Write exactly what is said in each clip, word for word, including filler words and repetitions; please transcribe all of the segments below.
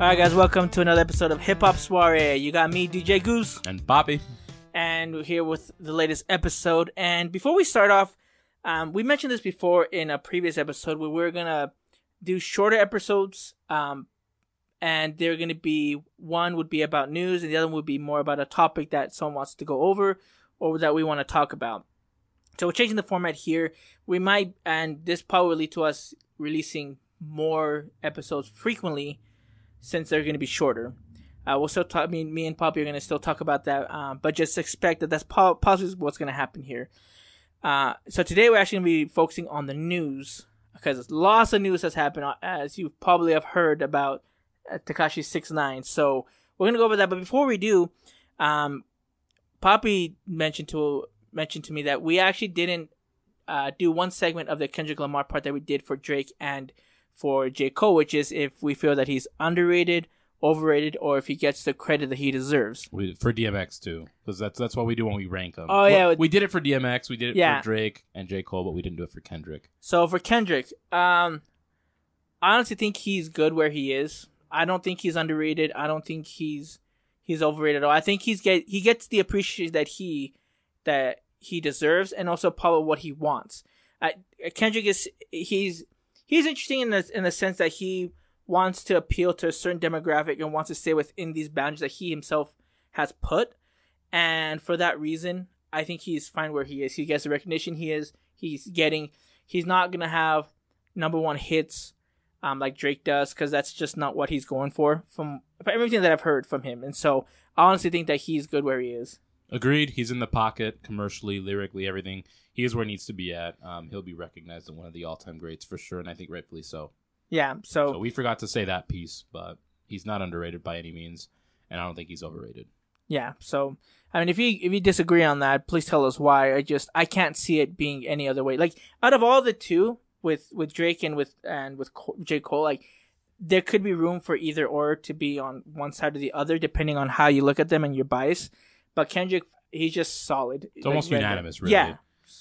Alright guys, welcome to another episode of Hip Hop Soiree. You got me, D J Goose. And Bobby. And we're here with the latest episode. And before we start off, um, we mentioned this before in a previous episode where we're going to do shorter episodes. Um, and they're going to be, one would be about news and the other one would be more about a topic that someone wants to go over or that we want to talk about. So we're changing the format here. We might, and this probably will lead to us releasing more episodes frequently since they're going to be shorter. Uh, we'll still talk, me, me and Poppy are going to still talk about that, um, but just expect that that's po- possibly what's going to happen here. Uh, so today we're actually going to be focusing on the news, because lots of news has happened, as you probably have heard about uh, Tekashi six nine. So we're going to go over that, but before we do, um, Poppy mentioned to mentioned to me that we actually didn't uh, do one segment of the Kendrick Lamar part that we did for Drake and for J. Cole, which is if we feel that he's underrated, overrated, or if he gets the credit that he deserves. We, for D M X too, because that's that's what we do when we rank them. Oh yeah, well, we did it for D M X, we did it yeah. for Drake and J. Cole, but we didn't do it for Kendrick. So for Kendrick, um, I honestly think he's good where he is. I don't think he's underrated. I don't think he's he's overrated at all. I think he's get he gets the appreciation that he that he deserves, and also probably what he wants. Uh, Kendrick is he's. He's interesting in the in the sense that he wants to appeal to a certain demographic and wants to stay within these boundaries that he himself has put. And for that reason, I think he's fine where he is. He gets the recognition he is. He's getting. He's not gonna have number one hits, um, like Drake does, because that's just not what he's going for from, from everything that I've heard from him. And so I honestly think that he's good where he is. Agreed. He's in the pocket commercially, lyrically, everything. He is where he needs to be at. Um, he'll be recognized as one of the all-time greats for sure, and I think rightfully so. Yeah, so... So we forgot to say that piece, but he's not underrated by any means, and I don't think he's overrated. Yeah, so, I mean, if you if you disagree on that, please tell us why. I just, I can't see it being any other way. Like, out of all the two, with, with Drake and with and with Cole, J. Cole, like, there could be room for either or to be on one side or the other, depending on how you look at them and your bias. But Kendrick, he's just solid. It's almost like, unanimous, really. Yeah.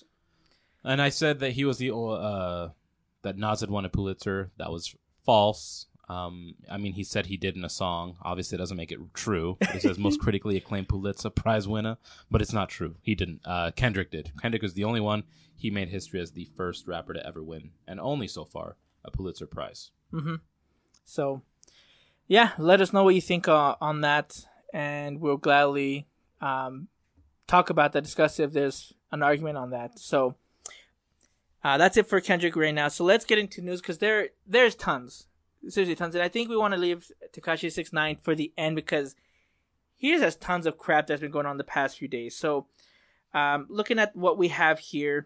And I said that he was the uh, that Nas had won a Pulitzer. That was false. Um, I mean, he said he did in a song. Obviously, it doesn't make it true. It says most critically acclaimed Pulitzer Prize winner, but it's not true. He didn't. Uh, Kendrick did. Kendrick was the only one. He made history as the first rapper to ever win, and only so far, a Pulitzer Prize. Mm-hmm. So, yeah, let us know what you think uh, on that, and we'll gladly um, talk about that, discuss if there's an argument on that. So. Uh, that's it for Kendrick right now. So let's get into news, because there there's tons. Seriously, tons. And I think we want to leave Tekashi six nine for the end, because he just has tons of crap that's been going on the past few days. So um, looking at what we have here.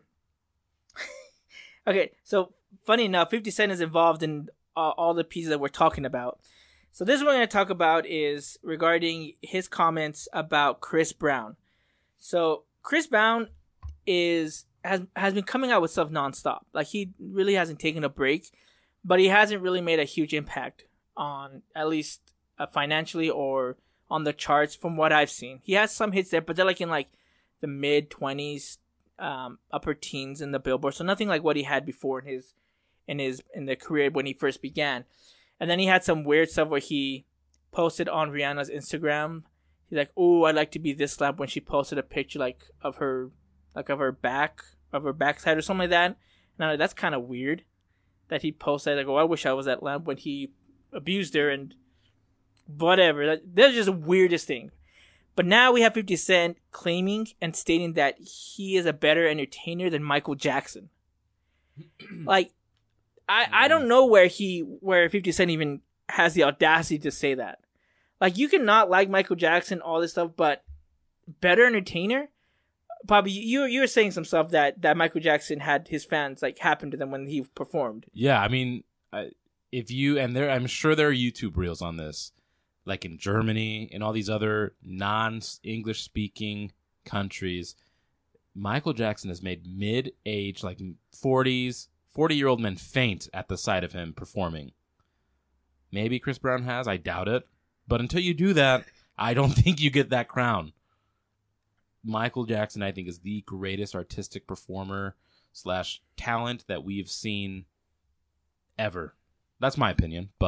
Okay, so funny enough, fifty Cent is involved in uh, all the pieces that we're talking about. So this one we're going to talk about is regarding his comments about Chris Brown. So Chris Brown is... has has been coming out with stuff nonstop. Like, he really hasn't taken a break, but he hasn't really made a huge impact on, at least uh, financially or on the charts from what I've seen. He has some hits there, but they're like in like the mid twenties, um, upper teens in the Billboard. So nothing like what he had before in his in his in the career when he first began. And then he had some weird stuff where he posted on Rihanna's Instagram. He's like, "Oh, I'd like to be this lamp," when she posted a picture like of her, like of her back. of her backside or something like that. Now that's kind of weird that he posted like, "Oh, I wish I was that lamp," when he abused her and whatever. That, that's just the weirdest thing. But now we have fifty Cent claiming and stating that he is a better entertainer than Michael Jackson. Like, I I don't know where he where fifty Cent even has the audacity to say that. Like, you cannot like Michael Jackson, all this stuff, but better entertainer? Bobby, you you were saying some stuff that, that Michael Jackson had his fans like happen to them when he performed. Yeah, I mean, I, if you and there, I'm sure there are YouTube reels on this, like in Germany, in all these other non-English speaking countries. Michael Jackson has made mid-age, like forties, forty-year-old men faint at the sight of him performing. Maybe Chris Brown has, I doubt it. But until you do that, I don't think you get that crown. Michael Jackson, I think, is the greatest artistic performer slash talent that we've seen ever. That's my opinion, but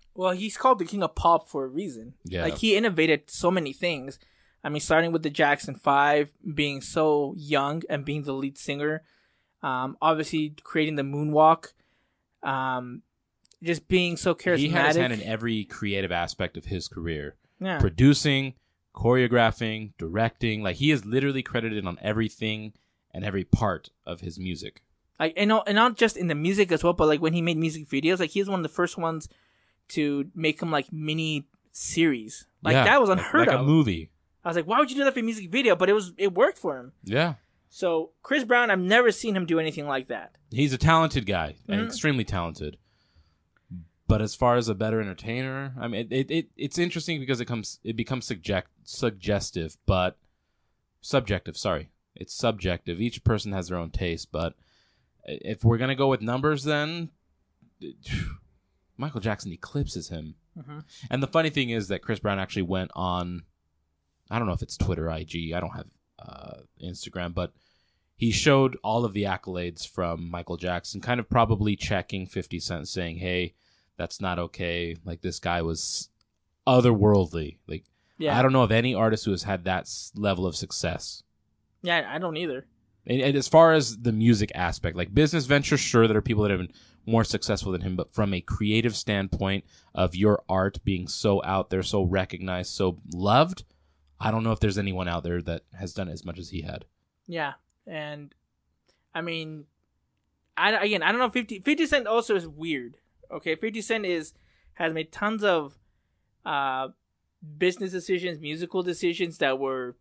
Well, he's called the king of pop for a reason. Yeah. Like, he innovated so many things. I mean, starting with the Jackson Five, being so young and being the lead singer. Um, obviously, creating the moonwalk. Um, just being so charismatic. He had his hand in every creative aspect of his career. Yeah. Producing, choreographing, directing. Like, he is literally credited on everything and every part of his music. Like, and not, and not just in the music as well, but like when he made music videos, like, he's one of the first ones to make them like mini series. Like, Yeah, that was like- unheard like of. a movie. I was like, why would you do that for a music video? But it was it worked for him. Yeah. So Chris Brown, I've never seen him do anything like that. He's a talented guy, Mhm. extremely talented. But as far as a better entertainer, I mean, it, it, it it's interesting because it comes it becomes subject suggestive, but subjective. Sorry, it's subjective. Each person has their own taste. But if we're gonna go with numbers, then Michael Jackson eclipses him. Mhm. And the funny thing is that Chris Brown actually went on, I don't know if it's Twitter, I G, I don't have uh, Instagram, but he showed all of the accolades from Michael Jackson, kind of probably checking fifty Cent, saying, hey, that's not okay. Like, this guy was otherworldly. Like, Yeah. I don't know of any artist who has had that s- level of success. Yeah, I don't either. And, and as far as the music aspect, like business ventures, sure, there are people that have been more successful than him, but from a creative standpoint of your art being so out there, so recognized, so loved, I don't know if there's anyone out there that has done as much as he had. Yeah, and I mean, I again, I don't know. fifty, fifty Cent also is weird. Okay, fifty Cent is has made tons of uh, business decisions, musical decisions that were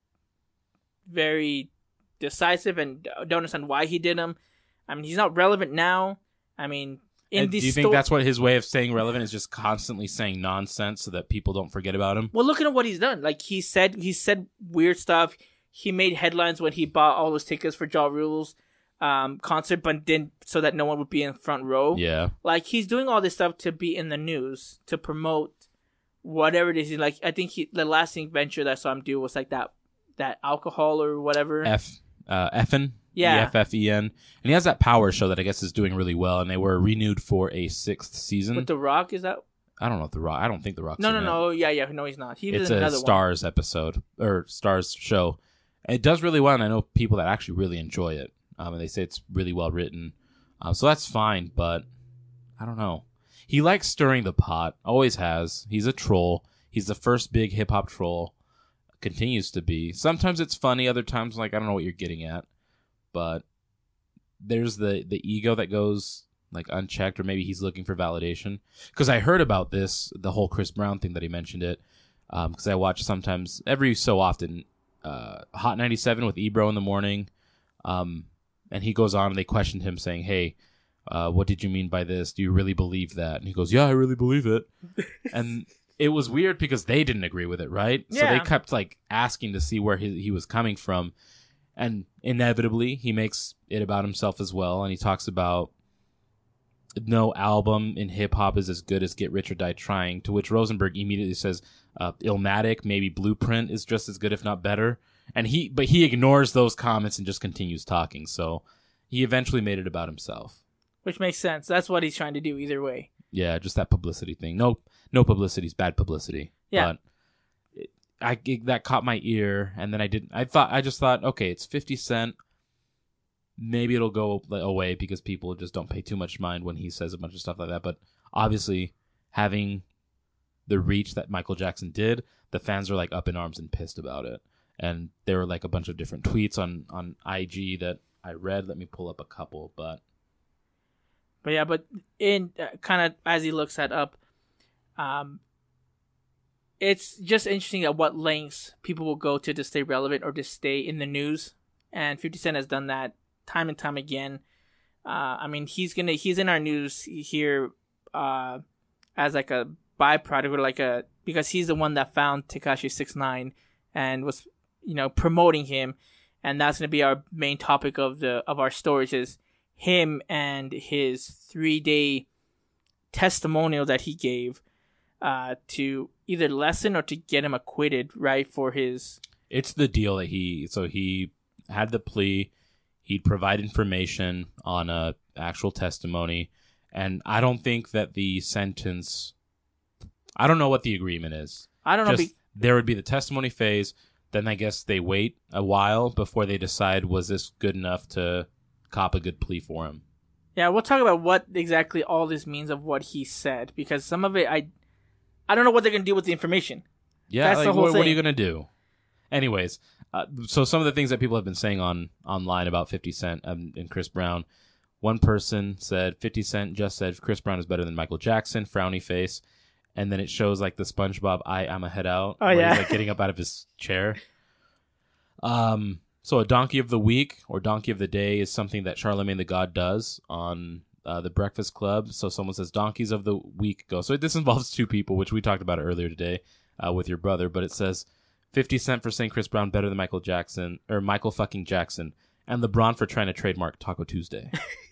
very decisive, and don't understand why he did them. I mean, he's not relevant now. I mean, in And these do you think sto- that's what his way of staying relevant is, just constantly saying nonsense so that people don't forget about him? Well, look at what he's done. Like, he said, he said weird stuff. He made headlines when he bought all those tickets for Ja Rule's um, concert, but didn't, so that no one would be in front row. Yeah. Like, he's doing all this stuff to be in the news, to promote whatever it is. Like, I think he, the last thing venture that I saw him do was like that, that alcohol or whatever. F, uh, Effen. Yeah. E F F E N. And he has that Power show that I guess is doing really well, and they were renewed for a sixth season. With The Rock, is that? I don't know if The Rock, I don't think The Rock's No, in no, it. no. Yeah, yeah. No, he's not. He was It's in a another Stars episode, or Stars show. It does really well, and I know people that actually really enjoy it. Um, and they say it's really well written. Um, so that's fine, but I don't know. He likes stirring the pot, always has. He's a troll. He's the first big hip-hop troll. Continues to be. Sometimes it's funny, other times, like, I don't know what you're getting at. But there's the, the ego that goes, like, unchecked, or maybe he's looking for validation. Because I heard about this, the whole Chris Brown thing that he mentioned it. Because um, I watch sometimes, every so often, uh, Hot ninety-seven with Ebro in the morning. Um, and he goes on and they questioned him saying, hey, uh, what did you mean by this? Do you really believe that? And he goes, yeah, I really believe it. And it was weird because they didn't agree with it, right? So Yeah. they kept like asking to see where he, he was coming from. And inevitably, he makes it about himself as well. And he talks about no album in hip-hop is as good as Get Rich or Die Trying, to which Rosenberg immediately says uh, Illmatic, maybe Blueprint is just as good, if not better. And he, but he ignores those comments and just continues talking. So he eventually made it about himself. Which makes sense. That's what he's trying to do either way. Yeah, just that publicity thing. No, no publicity is bad publicity. Yeah. But it, I it, that caught my ear, and then I didn't. I thought I just thought, okay, it's fifty Cent. Maybe it'll go away because people just don't pay too much mind when he says a bunch of stuff like that. But obviously, having the reach that Michael Jackson did, the fans are like up in arms and pissed about it. And there were like a bunch of different tweets on, on I G that I read. Let me pull up a couple, but But yeah, but in uh, kind of as he looks that up, um, it's just interesting at what lengths people will go to to stay relevant or to stay in the news. And fifty Cent has done that time and time again. Uh, I mean, he's gonna he's in our news here uh, as like a byproduct or like a because he's the one that found Tekashi six nine and was you know promoting him, and that's gonna be our main topic of the of our stories is him and his three day testimonial that he gave uh, to either lessen or to get him acquitted, right, for his... It's the deal that he... So he had the plea. He'd provide information on a actual testimony. And I don't think that the sentence I don't know what the agreement is. I don't know. Just, Be- there would be the testimony phase. Then I guess they wait a while before they decide, was this good enough to cop a good plea for him? Yeah, we'll talk about what exactly all this means of what he said, because some of it, I I don't know what they're going to do with the information. Yeah, That's like, the whole what, thing. what are you going to do? Anyways, uh, so some of the things that people have been saying on online about fifty Cent um, and Chris Brown. One person said fifty Cent just said Chris Brown is better than Michael Jackson, frowny face. And then it shows like the SpongeBob I I'm a head out. Oh, where yeah. He's like getting up out of his chair. Um, so a donkey of the week or donkey of the day is something that Charlemagne the God does on uh, the Breakfast Club. So someone says donkeys of the week go. So this involves two people, which we talked about earlier today uh, with your brother. But it says fifty Cent for saying Chris Brown better than Michael Jackson or Michael fucking Jackson, and LeBron for trying to trademark Taco Tuesday.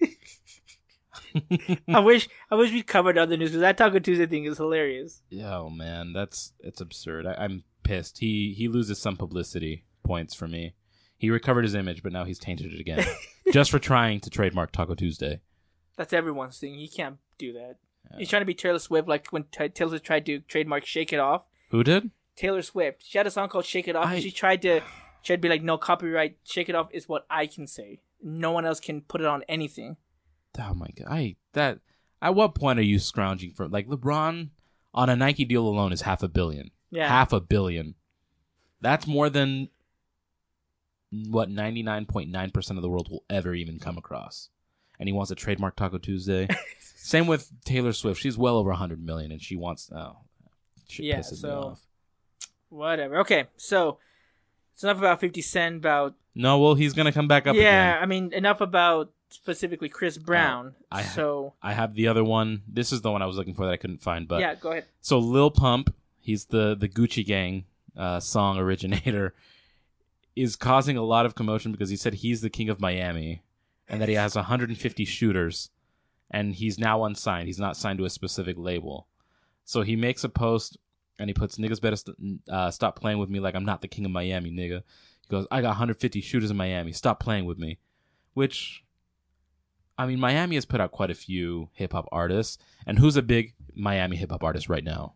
I wish I wish we covered other news because that Taco Tuesday thing is hilarious. Oh man, that's it's absurd. I, I'm pissed. He he loses some publicity points for me. He recovered his image, but now he's tainted it again, just for trying to trademark Taco Tuesday. That's everyone's thing. He can't do that. Yeah. He's trying to be Taylor Swift, like when t- Taylor Swift tried to trademark "Shake It Off." Who did? Taylor Swift. She had a song called "Shake It Off." I- And she tried to, she had to be like, "No copyright. Shake It Off is what I can say. No one else can put it on anything." Oh my god! I that. At what point are you scrounging for like LeBron on a Nike deal alone is half a billion. Yeah. Half a billion. That's more than what ninety-nine point nine percent of the world will ever even come across. And he wants to trademark Taco Tuesday. Same with Taylor Swift. She's well over one hundred million and she wants oh shit Yeah, pisses so- me off. Whatever. Okay, so it's enough about fifty Cent. About No, well he's going to come back up yeah. again. I mean, enough about specifically Chris Brown. I- so I have the other one. This is the one I was looking for that I couldn't find, but yeah, go ahead. So Lil Pump, he's the the Gucci Gang uh, song originator, is causing a lot of commotion because he said he's the king of Miami and that he has one hundred fifty shooters and he's now unsigned. He's not signed to a specific label. So he makes a post and he puts, niggas better st- uh, stop playing with me like I'm not the king of Miami, nigga. He goes, I got one hundred fifty shooters in Miami. Stop playing with me. Which, I mean, Miami has put out quite a few hip-hop artists. And who's a big Miami hip-hop artist right now?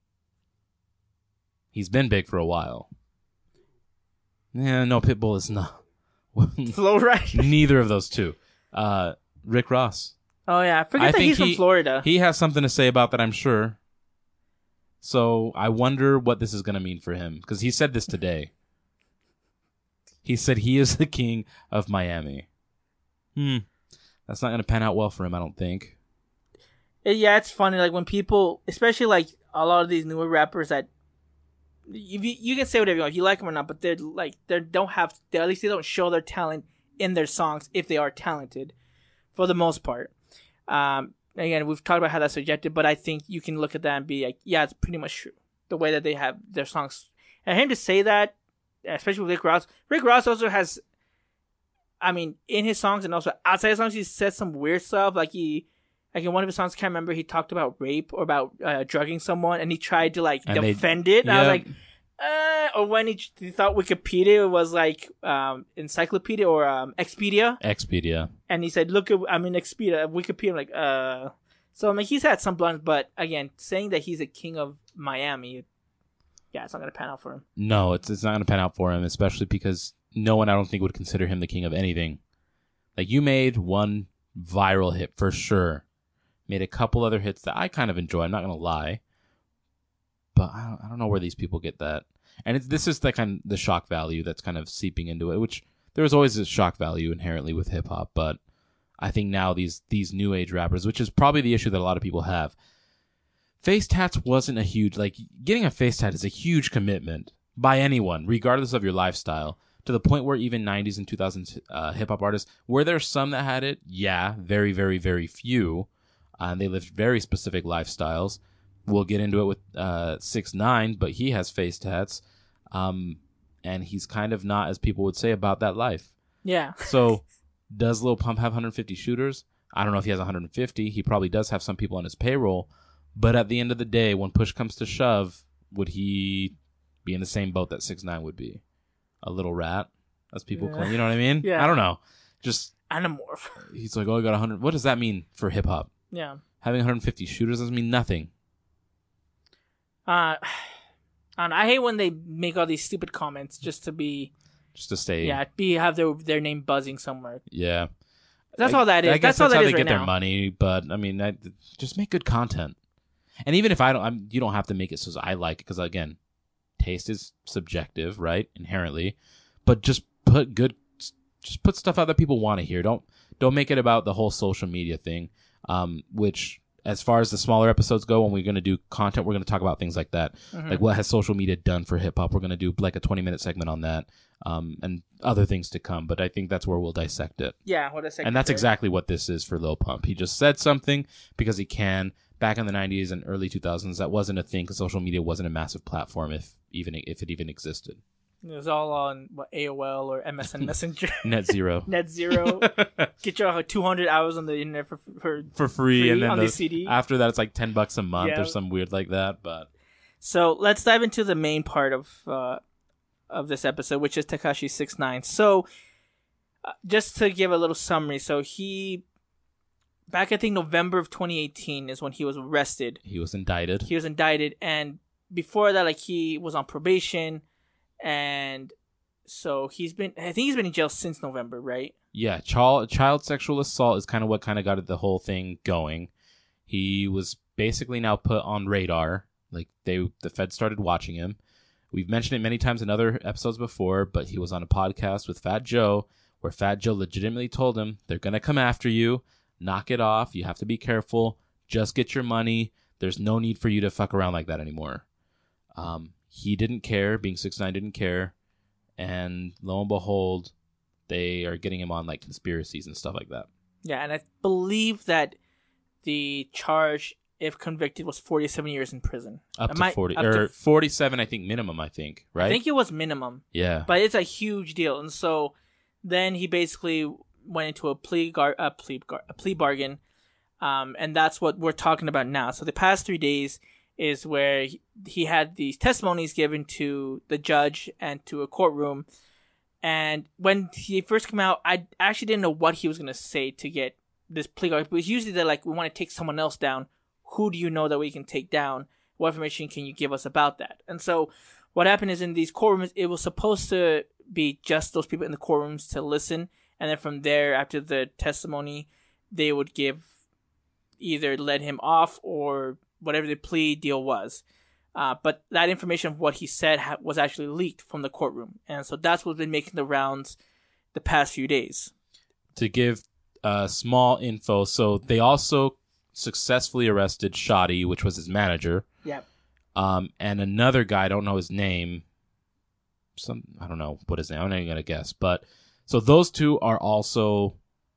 He's been big for a while. Yeah, no, Pitbull is not. Flow right. Neither of those two. Uh, Rick Ross. Oh yeah, I forget I that think he's from he- Florida. He has something to say about that, I'm sure. So I wonder what this is going to mean for him. Because he said this today. He said he is the king of Miami. Hmm. That's not going to pan out well for him, I don't think. Uh, yeah, it's funny. Like when people, especially like a lot of these newer rappers that you, you can say whatever you want, if you like them or not, but they're like they don't have, they, at least they don't show their talent in their songs if they are talented, for the most part. Um, again, we've talked about how that's subjective, but I think you can look at that and be like, yeah, it's pretty much true. The way that they have their songs, and him to say that, especially with Rick Ross. Rick Ross also has, I mean, in his songs and also outside his songs, he says some weird stuff. Like he, like in one of his songs, I can't remember, he talked about rape or about uh, drugging someone, and he tried to like And they- defend it. And I was yeah. like, uh, or when he, he thought Wikipedia was like um, encyclopedia or um, Expedia, Expedia. and he said, "Look, at, I'm in Expedia, Wikipedia." I'm like, uh, so I mean, he's had some blunders, but again, saying that he's a king of Miami, yeah, it's not gonna pan out for him. No, it's it's not going to pan out for him, especially because no one, I don't think, would consider him the king of anything. Like, you made one viral hit for sure. Made a couple other hits that I kind of enjoy, I'm not going to lie. But I don't, I don't know where these people get that. And it's, this is the kind the shock value that's kind of seeping into it, which there was always a shock value inherently with hip-hop, but I think now these these new age rappers, which is probably the issue that a lot of people have, face tats wasn't a huge, like, getting a face tat is a huge commitment by anyone, regardless of your lifestyle, to the point where even nineties and two thousands uh, hip-hop artists, were there some that had it? Yeah, very, very, very few. Uh, and they lived very specific lifestyles. We'll get into it with uh, six nine, but he has face tats. Um, and he's kind of not, as people would say, about that life. Yeah. So, does Lil Pump have one hundred fifty shooters? I don't know if he has one hundred fifty. He probably does have some people on his payroll. But at the end of the day, when push comes to shove, would he be in the same boat that six nine would be? A little rat, as people Yeah. claim. You know what I mean? Yeah. I don't know. Just, Anamorph. he's like, oh, I got one hundred. What does that mean for hip-hop? Yeah. Having one hundred fifty shooters doesn't mean nothing. Uh, and I hate when they make all these stupid comments just to be, just to stay, yeah, be have their their name buzzing somewhere. Yeah, that's I, all that is. I guess that's all that's that how is they right get now. their money. But I mean, I, just make good content. And even if I don't, I'm, you don't have to make it so I like it because again, taste is subjective, right? Inherently, but just put good, just put stuff out that people want to hear. Don't don't make it about the whole social media thing. Um, which, as far as the smaller episodes go, when we're going to do content, we're going to talk about things like that. Mm-hmm. Like what has social media done for hip hop? We're going to do like a twenty minute segment on that, um, and other things to come. But I think that's where we'll dissect it. Yeah, we'll dissect and that's it. exactly what this is for Lil Pump. He just said something because he can. Back in the nineties and early two thousands, that wasn't a thing because social media wasn't a massive platform, if even if it even existed. It was all on what, A O L or M S N Messenger. Net zero. Net zero. Get your two hundred hours on the internet for for, for free, free and then on the, the C D. After that, it's like ten bucks a month yeah. or some weird like that. But so let's dive into the main part of uh, of this episode, which is Tekashi six nine. So uh, just to give a little summary, so he. Back, I think, November of twenty eighteen is when he was arrested. He was indicted. He was indicted. And before that, like, he was on probation. And so he's been, I think he's been in jail since November, right? Yeah. Child, child sexual assault is kind of what kind of got the whole thing going. He was basically now put on radar. Like, they, the Fed started watching him. We've mentioned it many times in other episodes before, but he was on a podcast with Fat Joe, where Fat Joe legitimately told him, they're going to come after you. Knock it off. You have to be careful. Just get your money. There's no need for you to fuck around like that anymore. Um, he didn't care. Being six nine didn't care. And lo and behold, they are getting him on like conspiracies and stuff like that. Yeah, and I believe that the charge, if convicted, was forty-seven years in prison. Up to I, forty up or to, forty-seven, I think minimum. I think right. I think it was minimum. Yeah, but it's a huge deal, and so then he basically went into a plea gar- a plea gar- a plea bargain, um, and that's what we're talking about now. So the past three days is where he, he had these testimonies given to the judge and to a courtroom. And when he first came out, I actually didn't know what he was gonna say to get this plea bargain. Because usually they're like, we want to take someone else down. Who do you know that we can take down? What information can you give us about that? And so what happened is in these courtrooms, it was supposed to be just those people in the courtrooms to listen. And then from there, after the testimony, they would give either let him off or whatever the plea deal was. Uh, but that information of what he said ha- was actually leaked from the courtroom. And so that's what's been making the rounds the past few days. To give uh, small info, so they also successfully arrested Shoddy, which was his manager. Yep. Um, and another guy, I don't know his name. Some I don't know what his name. I'm not even gonna guess, but. So those two are also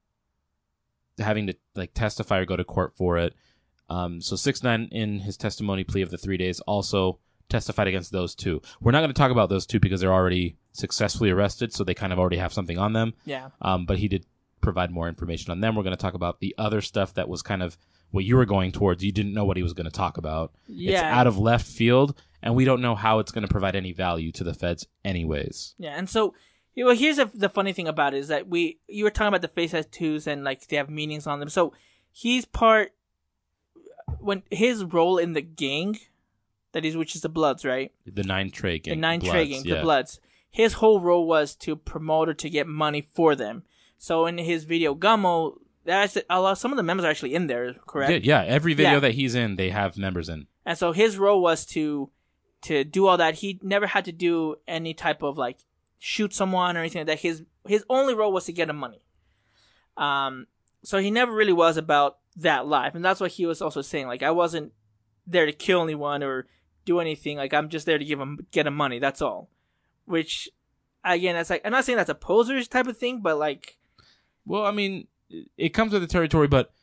having to like testify or go to court for it. Um, so six nine in his testimony plea of the three days also testified against those two. We're not going to talk about those two because they're already successfully arrested, so they kind of already have something on them. Yeah. Um, but he did provide more information on them. We're going to talk about the other stuff that was kind of what you were going towards. You didn't know what he was going to talk about. Yeah. It's out of left field, and we don't know how it's going to provide any value to the feds anyways. Yeah, and so... Well, here's a, the funny thing about it is that we you were talking about the face tattoos and like they have meanings on them. So he's part when his role in the gang, that is, which is the Bloods, right? The Nine Trey gang, the Nine Bloods, Trey gang, yeah. the Bloods. His whole role was to promote or to get money for them. So in his video Gummo, that's a lot. Some of the members are actually in there, correct? Yeah, yeah. Every video Yeah. that he's in, they have members in. And so his role was to to do all that. He never had to do any type of like. Shoot someone or anything like that. His his only role was to get him money. Um, so he never really was about that life, and that's what he was also saying. Like, I wasn't there to kill anyone or do anything. Like, I'm just there to give him get him money. That's all. Which, again, that's like I'm not saying that's a poser's type of thing, but like, well, I mean, it comes with the territory, but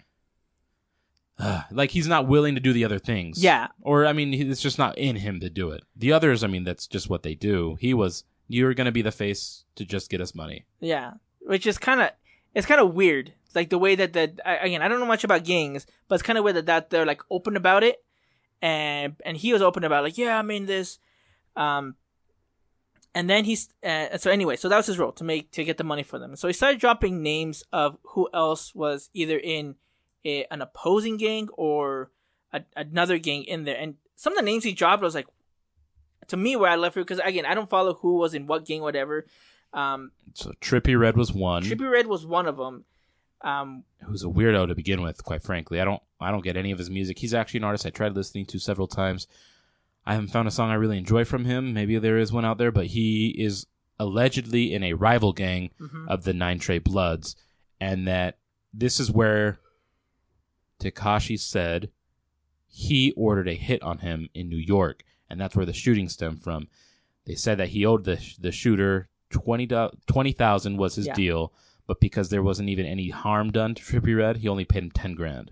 uh, like he's not willing to do the other things. Yeah. Or I mean, it's just not in him to do it. The others, I mean, that's just what they do. He was. You're going to be the face to just get us money. Yeah. Which is kind of, it's kind of weird. Like the way that, the again, I don't know much about gangs, but it's kind of weird that, that they're like open about it. And, and he was open about like, yeah, I mean this. Um, and then he's, uh, so anyway, so that was his role to make, to get the money for them. So he started dropping names of who else was either in a, an opposing gang or a, another gang in there. And some of the names he dropped, I was like, to me, where I left it, because again, I don't follow who was in what gang, whatever. Um, so Trippie Redd was one. Trippie Redd was one of them. Um, Who's a weirdo to begin with, quite frankly. I don't I don't get any of his music. He's actually an artist I tried listening to several times. I haven't found a song I really enjoy from him. Maybe there is one out there, but he is allegedly in a rival gang mm-hmm. of the Nine Trey Bloods, and that this is where Tekashi said he ordered a hit on him in New York, and that's where the shooting stemmed from. They said that he owed the the shooter twenty thousand was his yeah. deal, but because there wasn't even any harm done to Trippie Redd, he only paid him ten grand.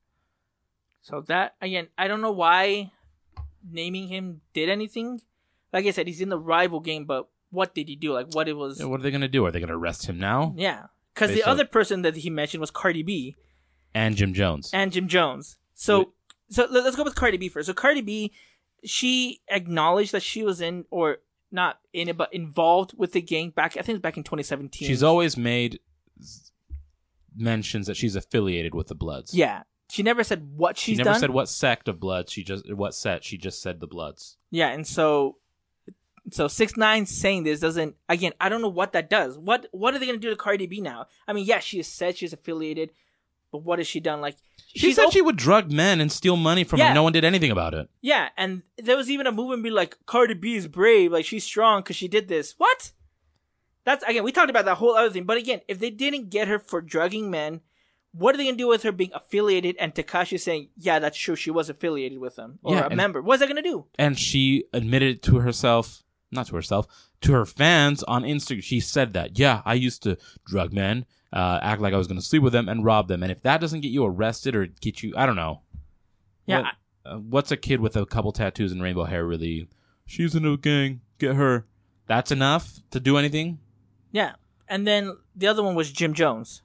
So that, again, I don't know why naming him did anything. Like I said, he's in the rival game, but what did he do? Like, what it was... Yeah, what are they going to do? Are they going to arrest him now? Yeah. Because the so... other person that he mentioned was Cardi B. And Jim Jones. And Jim Jones. So, Wait. so let's go with Cardi B first. So Cardi B, she acknowledged that she was in, or... not in it, but involved with the gang back, I think it's back in twenty seventeen. She's always made mentions that she's affiliated with the Bloods. Yeah. She never said what she's done. She never done. said what sect of Bloods, she just, what set, she just said the Bloods. Yeah, and so, so six nine saying this doesn't, again, I don't know what that does. What, what are they going to do to Cardi B now? I mean, yeah, she has said she's affiliated, but what has she done? Like, She said op- she would drug men and steal money from yeah. them. No one did anything about it. Yeah, and there was even a movement be like, Cardi B is brave, like she's strong because she did this. What? That's, again, we talked about that whole other thing. But again, if they didn't get her for drugging men, what are they going to do with her being affiliated and Tekashi saying, yeah, that's true, she was affiliated with them or yeah, a member? What's that going to do? And she admitted to herself, not to herself, to her fans on Instagram. She said that, yeah, I used to drug men. Uh, act like I was going to sleep with them and rob them. And if that doesn't get you arrested or get you, I don't know. Yeah. What, uh, what's a kid with a couple tattoos and rainbow hair really? She's in a gang. Get her. That's enough to do anything? Yeah. And then the other one was Jim Jones.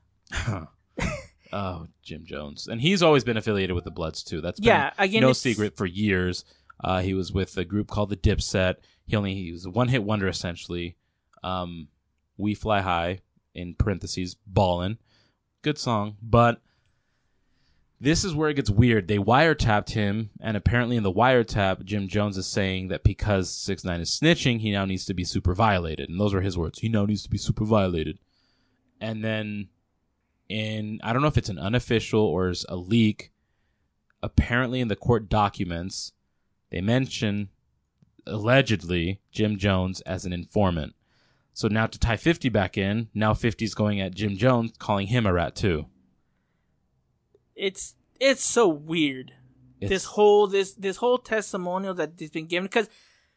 Oh, Jim Jones. And he's always been affiliated with the Bloods, too. That's been yeah, again, no it's... secret for years. Uh, he was with a group called the Dipset. He only he was a one-hit wonder, essentially. Um, We Fly High. In parentheses, Ballin'. Good song. But this is where it gets weird. They wiretapped him, and apparently in the wiretap, Jim Jones is saying that because six nine is snitching, he now needs to be super violated. And those are his words. He now needs to be super violated. And then in, I don't know if it's an unofficial or is a leak, apparently in the court documents, they mention, allegedly, Jim Jones as an informant. So now to tie fifty back in, now fifty's going at Jim Jones, calling him a rat too. It's it's so weird. It's, this whole this this whole testimonial that has been given, because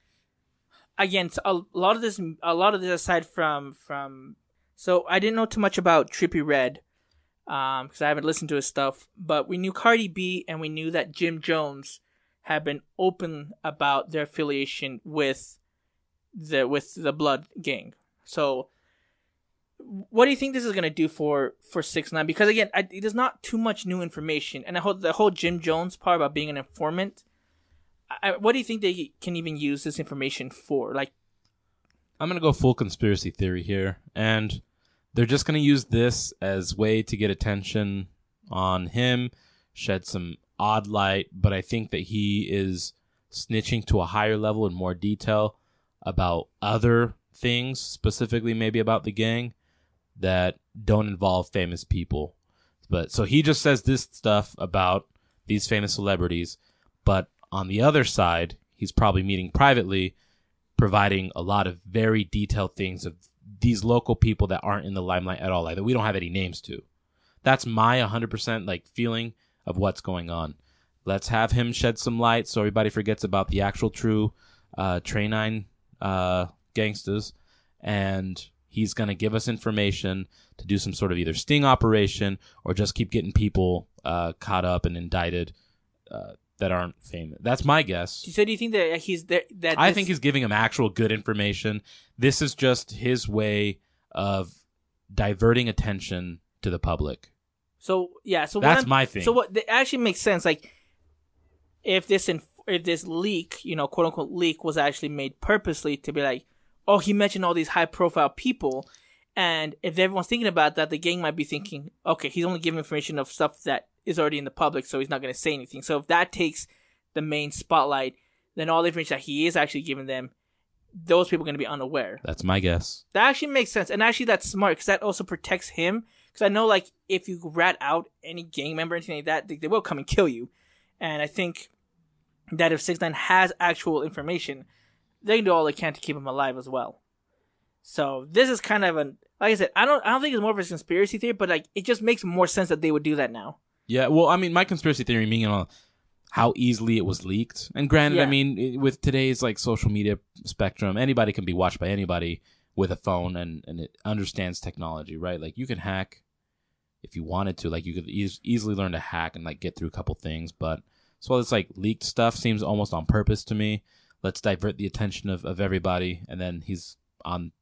again, a lot of this a lot of this aside from from so I didn't know too much about Trippie Redd, um, because I haven't listened to his stuff, but we knew Cardi B and we knew that Jim Jones had been open about their affiliation with the with the Blood gang. So, what do you think this is going to do for, for six nine? Because, again, I, there's not too much new information. And the whole, the whole Jim Jones part about being an informant, I, what do you think they can even use this information for? Like, I'm going to go full conspiracy theory here. And they're just going to use this as way to get attention on him, shed some odd light. But I think that he is snitching to a higher level in more detail about other things, specifically maybe about the gang, that don't involve famous people. But so he just says this stuff about these famous celebrities, but on the other side, he's probably meeting privately, providing a lot of very detailed things of these local people that aren't in the limelight at all, like that we don't have any names to. That's my one hundred percent like feeling of what's going on. Let's have him shed some light so everybody forgets about the actual true uh, Trey nine uh, gangsters, and he's going to give us information to do some sort of either sting operation or just keep getting people uh, caught up and indicted uh, that aren't famous. That's my guess. So do you think that he's there? That I this... think he's giving him actual good information. This is just his way of diverting attention to the public. So yeah, so that's my thing. So what? It actually makes sense. Like if this inf- if this leak, you know, quote unquote leak, was actually made purposely to be like, oh, he mentioned all these high profile people, and if everyone's thinking about that, the gang might be thinking, okay, he's only giving information of stuff that is already in the public, so he's not going to say anything. So if that takes the main spotlight, then all the information that he is actually giving them, those people are going to be unaware. That's my guess. That actually makes sense. And actually that's smart because that also protects him. Because I know, like, if you rat out any gang member or anything like that, they, they will come and kill you. And I think that if six nine has actual information, they can do all they can to keep him alive as well. So this is kind of an, like I said, I don't I don't think it's more of a conspiracy theory, but like it just makes more sense that they would do that now. Yeah, well, I mean, my conspiracy theory meaning on how easily it was leaked. And granted, Yeah. I mean, it- with today's like social media spectrum, anybody can be watched by anybody with a phone, and, and it understands technology, right? Like you can hack if you wanted to. Like you could e- easily learn to hack and like get through a couple things. But so this like leaked stuff seems almost on purpose to me. Let's divert the attention of, of everybody, and then he's on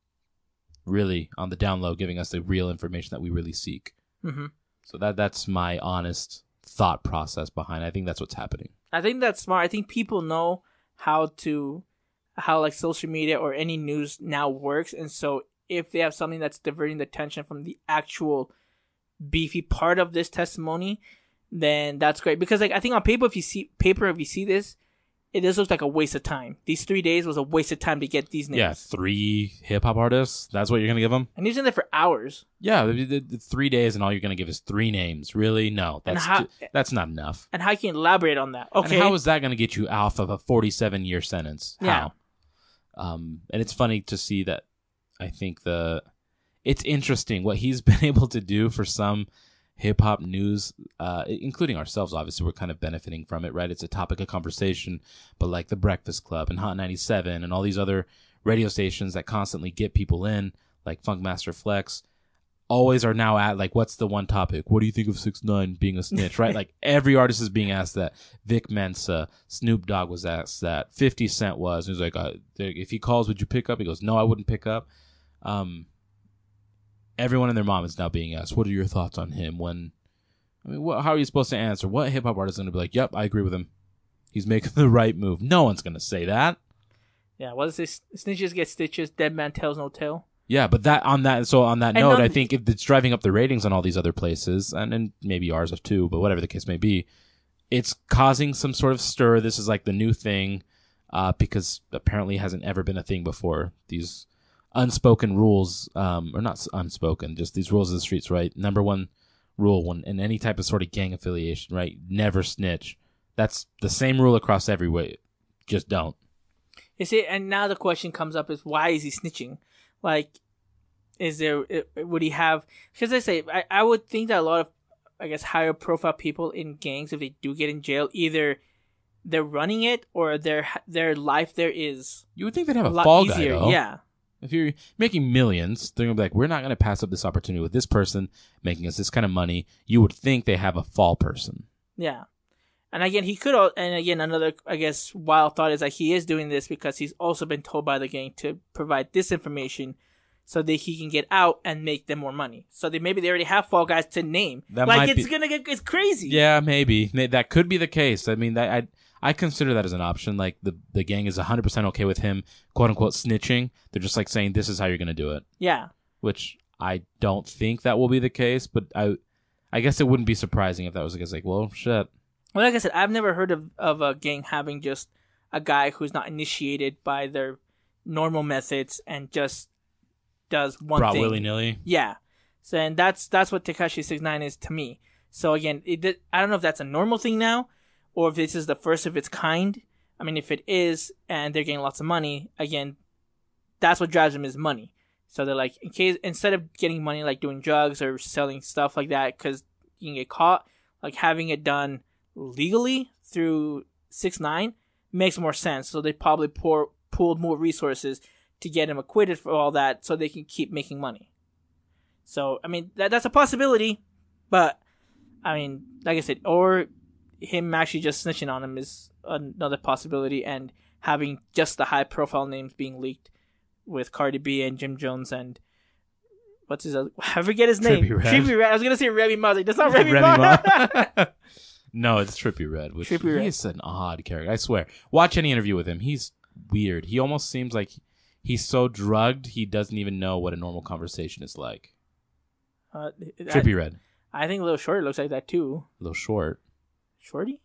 really on the down low giving us the real information that we really seek. Mm-hmm. So that that's my honest thought process behind it. I think that's what's happening. I think that's smart. I think people know how to, how like social media or any news now works. And so if they have something that's diverting the attention from the actual beefy part of this testimony, then that's great. Because like I think on paper, if you see paper, if you see this, it just looks like a waste of time. These three days was a waste of time to get these names. Yeah, three hip hop artists. That's what you're gonna give them. And he's in there for hours. Yeah, the, the, the three days, and all you're gonna give is three names. Really? No, that's how- ju- that's not enough. And how can you elaborate on that? Okay. And how is that gonna get you off of a forty-seven year sentence? Yeah. How? Um, and it's funny to see that. I think the it's interesting what he's been able to do for some hip hop news, uh, including ourselves. Obviously, we're kind of benefiting from it, right? It's a topic of conversation. But like the Breakfast Club and Hot ninety-seven and all these other radio stations that constantly get people in, like Funkmaster Flex, always are now at like, what's the one topic? What do you think of six nine being a snitch, right? Like every artist is being asked that. Vic Mensa, Snoop Dogg was asked that. fifty Cent was. He was like, uh, if he calls, would you pick up? He goes, no, I wouldn't pick up. Um, everyone and their mom is now being asked, what are your thoughts on him? When, I mean, what, how are you supposed to answer? What hip hop artist is going to be like, yep, I agree with him. He's making the right move. No one's going to say that. Yeah, what is this? Snitches get stitches, dead man tells no tale. Yeah, but that on that so on that And note, on- I think if it's driving up the ratings on all these other places, and, and maybe ours too, but whatever the case may be, it's causing some sort of stir. This is like the new thing, uh, because apparently it hasn't ever been a thing before. These unspoken rules, um, or not s- unspoken, just these rules of the streets, right? Number one rule when in any type of sort of gang affiliation, right? Never snitch. That's the same rule across every way. Just don't. You see, and now the question comes up is why is he snitching? Like, is there, would he have, because I say, I, I would think that a lot of, I guess, higher profile people in gangs, if they do get in jail, either they're running it or their their life there is You would think they'd have a a lot fall easier. guy, though. Yeah. If you're making millions, they're going to be like, we're not going to pass up this opportunity with this person making us this kind of money. You would think they have a fall person. Yeah. And again, he could, al- and again, another, I guess, wild thought is that he is doing this because he's also been told by the gang to provide this information so that he can get out and make them more money. So they maybe they already have fall guys to name. That like, might it's be- gonna get, it's crazy. Yeah, maybe. May- That could be the case. I mean, that, I I consider that as an option. Like, the, the gang is one hundred percent okay with him, quote-unquote, snitching. They're just, like, saying, this is how you're going to do it. Yeah. Which I don't think that will be the case, but I I guess it wouldn't be surprising if that was the case. Like, well, shit. Well, like I said, I've never heard of, of a gang having just a guy who's not initiated by their normal methods and just does one Brought thing. willy-nilly. Yeah. So, and that's that's what Tekashi six nine is to me. So again, it, did- I don't know if that's a normal thing now, or if this is the first of its kind. I mean, if it is, and they're getting lots of money, again, that's what drives them is money. So they're like, in case instead of getting money like doing drugs or selling stuff like that, because you can get caught, like having it done legally through six nine makes more sense. So they probably pour pooled more resources to get him acquitted for all that, so they can keep making money. So I mean, that that's a possibility, but I mean, like I said, or him actually just snitching on him is another possibility, and having just the high profile names being leaked with Cardi B and Jim Jones and what's his other, I forget his name. Trippie Redd. Trippie Redd. I was gonna say Remy Ma. That's not Remy, Remy Ma. Ma. No, it's Trippie Redd. Which Trippie Redd. He's an odd character. I swear. Watch any interview with him. He's weird. He almost seems like he's so drugged he doesn't even know what a normal conversation is like. uh, Trippie Redd. I, I think Little Shorty looks like that too. A little short. Shorty?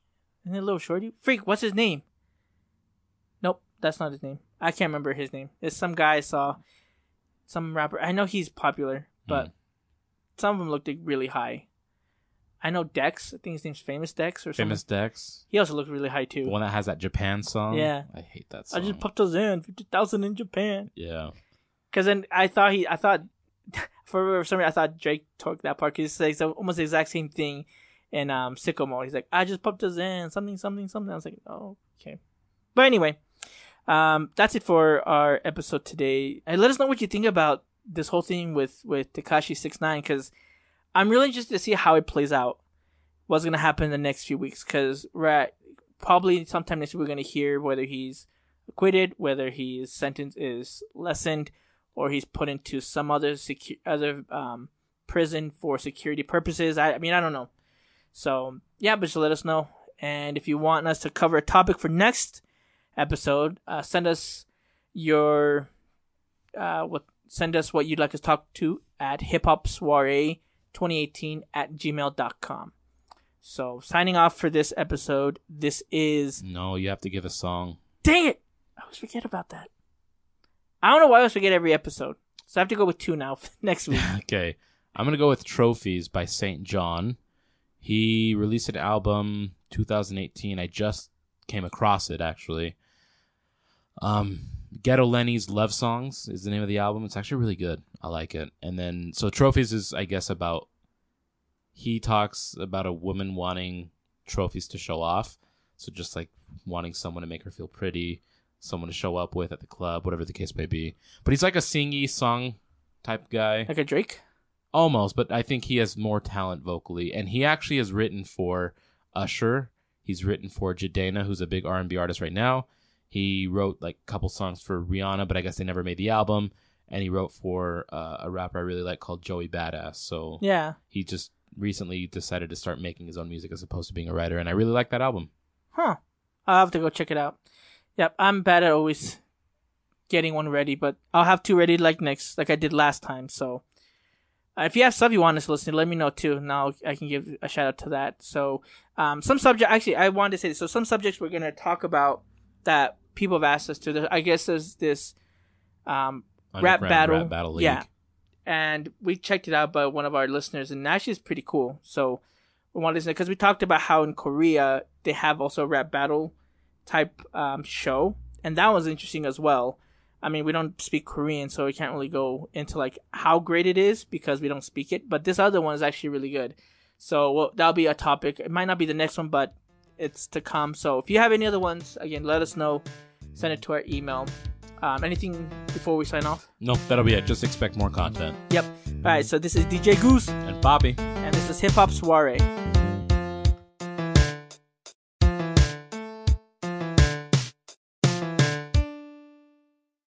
Isn't it Little Shorty? Freak, what's his name? Nope, that's not his name. I can't remember his name. It's some guy I saw. Some rapper. I know he's popular, but mm. some of them looked really high. I know Dex. I think his name's Famous Dex or something. Famous Dex. He also looked really high too. The one that has that Japan song. Yeah. I hate that song. I just popped those in fifty thousand in Japan. Yeah. Because then I thought he, I thought, for some reason I thought Drake took that part because it's like almost the exact same thing in um Sicko Mode. He's like, I just popped those in something something something. I was like, oh okay. But anyway, um, that's it for our episode today. And let us know what you think about this whole thing with with Tekashi six nine because I'm really interested to see how it plays out. What's going to happen in the next few weeks. Because right, probably sometime next week we're going to hear whether he's acquitted, whether his sentence is lessened, or he's put into some other secu- other um, prison for security purposes. I, I mean, I don't know. So, yeah, but just let us know. And if you want us to cover a topic for next episode, uh, send us your... Uh, what send us what you'd like us to talk to at hiphopsoiree twenty eighteen at gmail dot com. So, signing off for this episode, this is... No, you have to give a song. Dang it! I always forget about that. I don't know why I always forget every episode. So I have to go with two now next week. Okay. I'm going to go with Trophies by Saint John. He released an album two thousand eighteen. I just came across it, actually. Um, Ghetto Lenny's Love Songs is the name of the album. It's actually really good. I like it. And then, so Trophies is, I guess, about... He talks about a woman wanting trophies to show off. So just like wanting someone to make her feel pretty, someone to show up with at the club, whatever the case may be. But he's like a singy song type guy. Like a Drake? Almost, but I think he has more talent vocally. And he actually has written for Usher. He's written for Jadena, who's a big R and B artist right now. He wrote like a couple songs for Rihanna, but I guess they never made the album. And he wrote for uh, a rapper I really like called Joey Badass. So yeah, he just recently decided to start making his own music as opposed to being a writer, and I really like that album. Huh. I'll have to go check it out. Yep, I'm bad at always getting one ready, but I'll have two ready like next, like I did last time. So uh, if you have stuff you want us to listen to, let me know too. Now I can give a shout out to that. So um, some subject, actually, I wanted to say this. So some subjects we're going to talk about that people have asked us to. There, I guess there's this um, rap battle. Rap battle league. Yeah. And we checked it out by one of our listeners, and actually it's pretty cool. So we want to listen because we talked about how in Korea they have also a rap battle type um, show, and that was interesting as well. I mean, we don't speak Korean, so we can't really go into like how great it is because we don't speak it. But this other one is actually really good. So well, that'll be a topic. It might not be the next one, but it's to come. So if you have any other ones, again, let us know. Send it to our email. Um, anything before we sign off? No, that'll be it. Just expect more content. Yep. All right, so this is D J Goose. And Bobby. And this is Hip Hop Soiree.